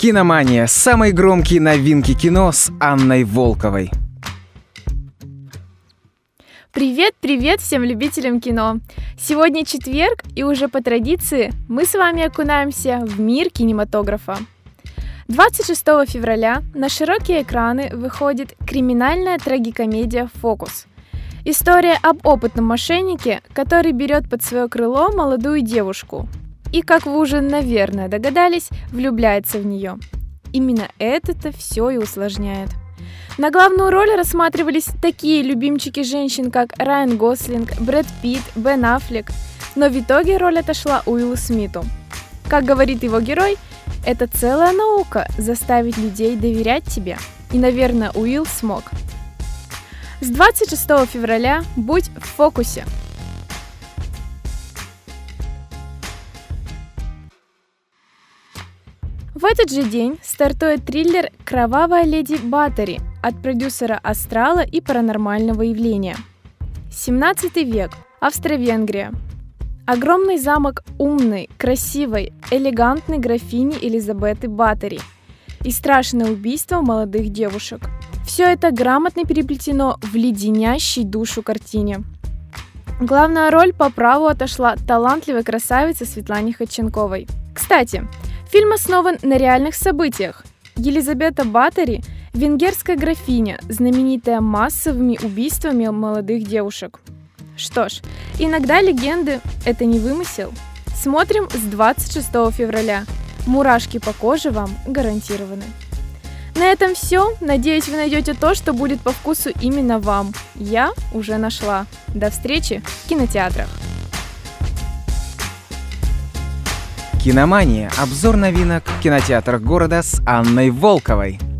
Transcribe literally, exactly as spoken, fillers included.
Киномания. Самые громкие новинки кино с Анной Волковой. Привет-привет всем любителям кино! Сегодня четверг, и уже по традиции мы с вами окунаемся в мир кинематографа. двадцать шестого февраля на широкие экраны выходит криминальная трагикомедия «Фокус». История об опытном мошеннике, который берет под свое крыло молодую девушку и, как вы уже, наверное, догадались, влюбляется в нее. Именно это-то все и усложняет. На главную роль рассматривались такие любимчики женщин, как Райан Гослинг, Брэд Питт, Бен Аффлек, но в итоге роль отошла Уиллу Смиту. Как говорит его герой, это целая наука – заставить людей доверять тебе. И, наверное, Уилл смог. С двадцать шестого февраля будь в фокусе. В этот же день стартует триллер «Кровавая леди Батори» от продюсера «Астрала» и «Паранормального явления». семнадцатый век. Австро-Венгрия. Огромный замок умной, красивой, элегантной графини Элизабеты Батори и страшное убийство молодых девушек. Все это грамотно переплетено в леденящей душу картине. Главная роль по праву отошла талантливой красавице Светлане Ходченковой. Кстати, фильм основан на реальных событиях. Елизабета Батори – венгерская графиня, знаменитая массовыми убийствами молодых девушек. Что ж, иногда легенды – это не вымысел. Смотрим с двадцать шестого февраля. Мурашки по коже вам гарантированы. На этом все. Надеюсь, вы найдете то, что будет по вкусу именно вам. Я уже нашла. До встречи в кинотеатрах. Киномания. Обзор новинок в кинотеатрах города с Анной Волковой.